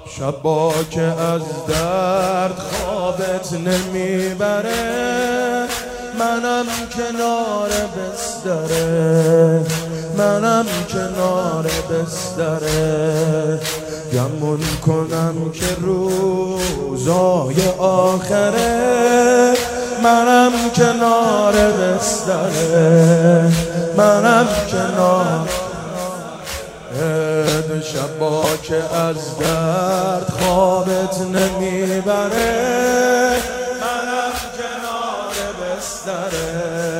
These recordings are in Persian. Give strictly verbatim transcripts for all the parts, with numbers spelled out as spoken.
شبا که از درد خوابت نمیبره، منم کنار بستره، منم کنار بستره، گمون کنم که روزای آخره، منم کنار بستره، منم کنار شبا که از درد خوابت نمیبره، منم کنار بستره،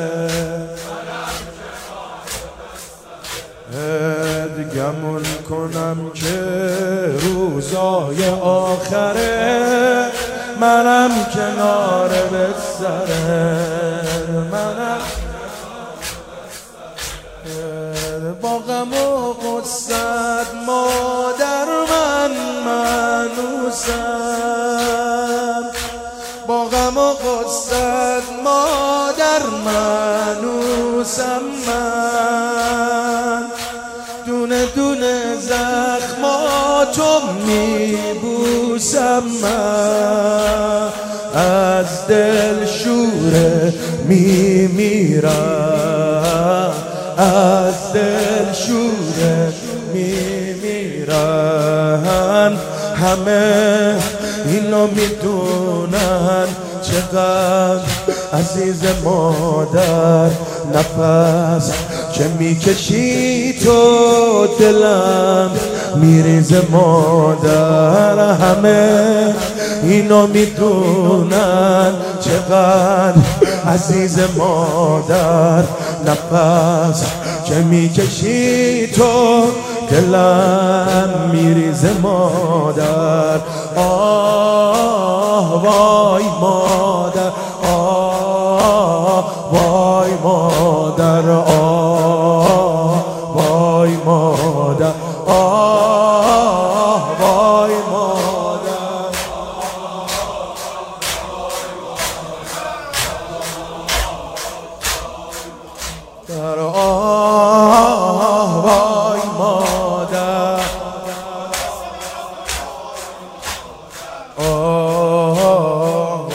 گمون کنم که روزای آخره، منم کنار بستره، منم با غم و غصت مادر من منوسم، با غم و غصت مادر منوسم، من دونه دونه زخماتو میبوسم، من از دل شوره میمیرم، از دل شوره میمیرن، همه اینو میدونن چقدر عزیز مادر، نفس که میکشی تو دلم میریز مادر، همه اینو میدونن چقدر عزیز مادر، نفس که میکشی تو دلم میریز مادر، آه وای مادر، آه وای مادر، آه وای مادر، آه وای مادر، در آه وای مادر، آه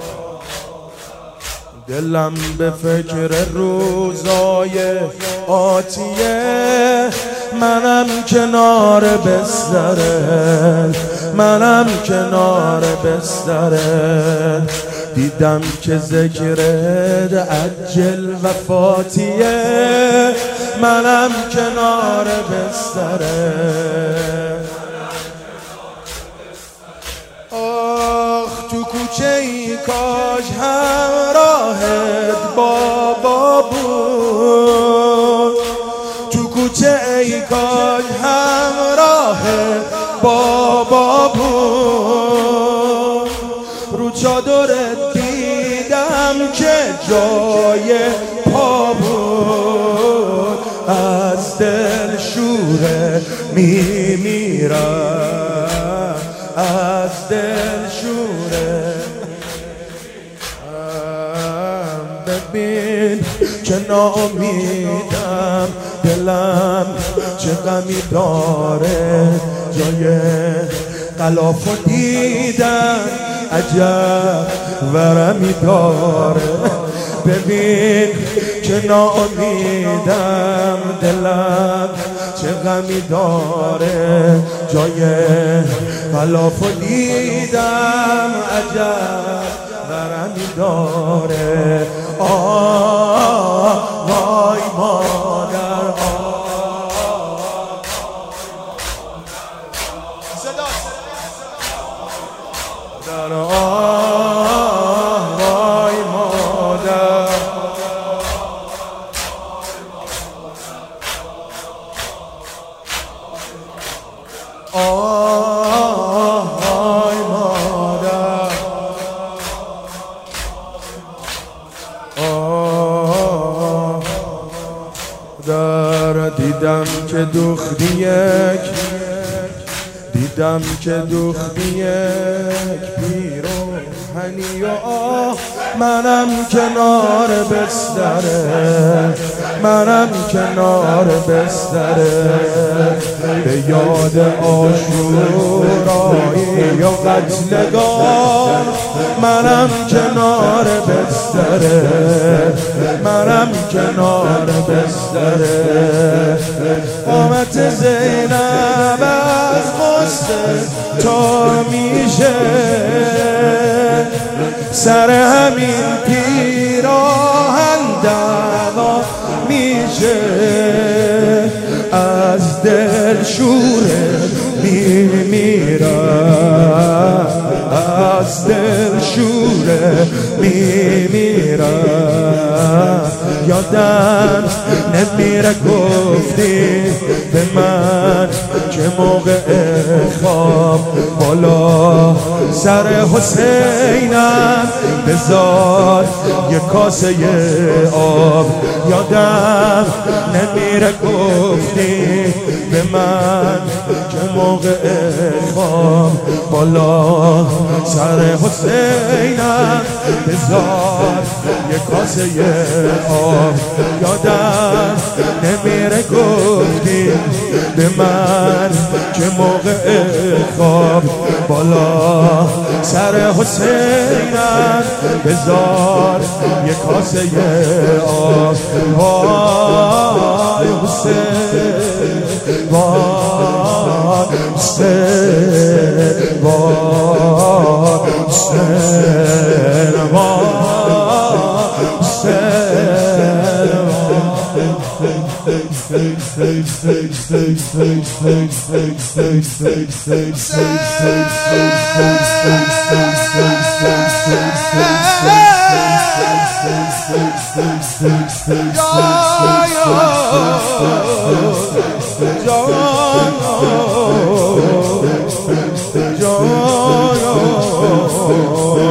دلم به فکر روزای آتیه، منم کنار بستره، منم کنار بستره، دیدم که ذکرت عجل وفاتیه، منم کنار بستره، آخ تو کوچه ای کاش همراهت بابا بود، تو کوچه ای کاش همراهت بابا بود، رو چادرت دیدم که جای پا بود، از دل شوره میمیرم، از دل شوره، ببین که ناامیدم، دلم چه غمی داره، جای غلافو دیدم عجب ورمی داره، ببین که ناامیدم، دلم چه غمی داره، جای غلافو دیدم عجب ورمی داره، آه وای مادر، در آه وای مادر، آه وای مادر، آه در دیدم که دوختی یک، دیدم که دوختی یک پیراهنی و آه منم کنار بستره، منم کنار بستره به یاد عاشورایی و قتلگاه منم کنار بستره منم کنار بستره قامت زینب از غصه تا میشه سر همین پیراهن دعوا میشه از دل شوره میمیرم از دل شوره میمیرم یادم نمیره گفتی به من که موقع خواب بالا سر حسینم بذار یه کاسه آب یادم نمیره گفتی به من که موقع خواب بالا سر حسینم بذار یه کاسه آب یادم نمیره گفتی به من که موقع خواب بالا سر حسینم بذار یه کاسه آب وای حسین وای حسین وای حسین وای حسین